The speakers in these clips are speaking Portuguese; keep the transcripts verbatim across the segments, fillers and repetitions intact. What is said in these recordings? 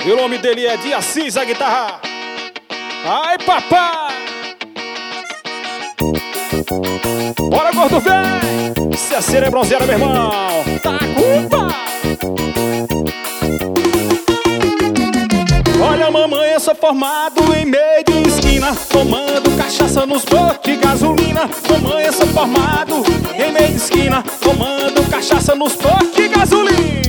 E o nome dele é de Assis, a guitarra. Ai, papai! Bora, gordo velho! Se a cera é bronzeada, meu irmão, tá culpa! Olha, mamãe, eu sou formado em meio de esquina, tomando cachaça nos postos de gasolina. Mamãe, eu sou formado em meio de esquina, tomando cachaça nos postos de gasolina.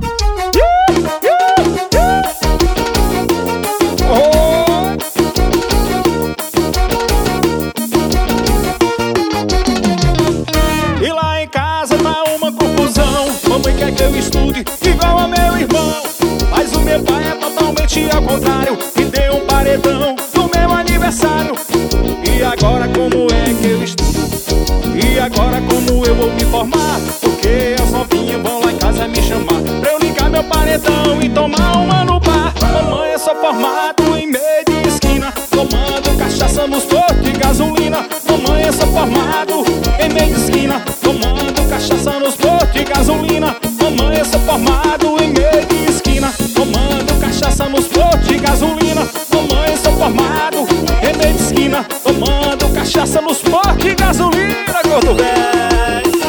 E lá em casa tá uma confusão. Mamãe quer que eu estude igual a meu irmão, mas o meu pai é totalmente ao contrário, e deu um paredão no meu aniversário. E agora como é que eu estudo? E agora como eu vou me formar? Porque as novinhas vão lá em casa me chamar pra eu ligar meu paredão e tomar uma no bar. Mamãe, eu sou formado em meio de esquina, tomando cachaça nos postos de gasolina. Mamãe, eu sou formado em meio de esquina, tomando cachaça nos postos de gasolina. Mamãe, eu sou formado em meio de esquina, tomando cachaça nos postos de gasolina. Mamãe, eu sou formado em meio de esquina, tomando cachaça nos postos de gasolina, gordo velho.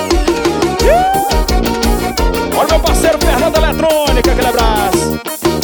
Olha meu parceiro Fernando Eletrônica, aquele abraço.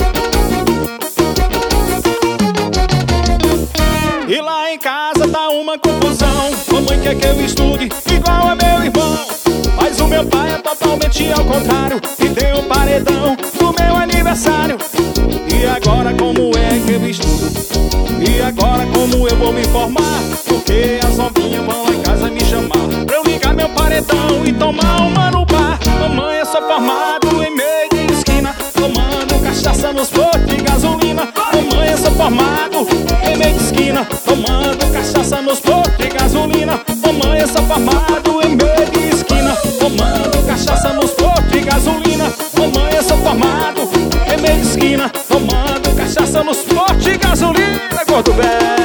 E lá em casa tá uma confusão. Mamãe quer que eu estude igual a meu irmão, mas o meu pai é totalmente ao contrário, e deu um paredão no meu aniversário. E agora como é que eu estudo? E agora como eu vou me formar? Porque as novinhas vão lá em casa me chamar pra eu ligar meu paredão e tomar uma no bar. Mamãe, eu sou formado em meio de esquina, tomando cachaça nos postos de gasolina. Mamãe, eu sou formado em meio de esquina, tomando cachaça nos postos de gasolina. Mamãe, eu sou formado em meio de esquina, tomando cachaça nos postos de gasolina. Mamãe, eu sou formado em meio de esquina, tomando cachaça nos postos de gasolina, gordo velho.